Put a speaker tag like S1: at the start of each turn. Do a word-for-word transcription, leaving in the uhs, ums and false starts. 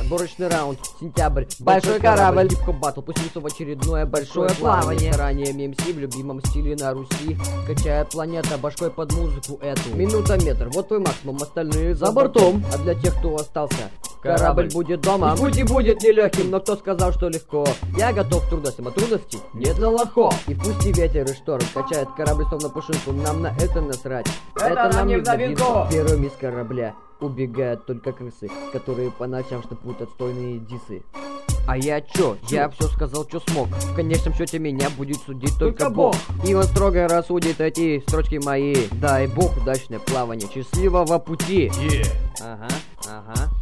S1: Отборочный раунд, сентябрь, большой корабль, хип-хоп батл, пустился в очередное большое плавание. Старанием эм си в любимом стиле на Руси, качает планета башкой под музыку эту. Минута метр, вот твой максимум, остальные за бортом. А для тех, кто остался, корабль будет дома. Путь и будет нелегким, но кто сказал, что легко? Я готов к трудностям, а трудностей нет на лохо. И пусть и ветер, и шторм качает корабль словно пушинку, нам на это насрать. Это, это нам не в новинку. Первым из корабля убегают только крысы, которые по ночам штопают отстойные дисы. А я чё? Я все сказал, чё смог. В конечном счете меня будет судить только, только Бог. И он строго рассудит эти строчки мои. Дай Бог удачное плавание, счастливого пути.
S2: Yeah.
S1: Ага, ага.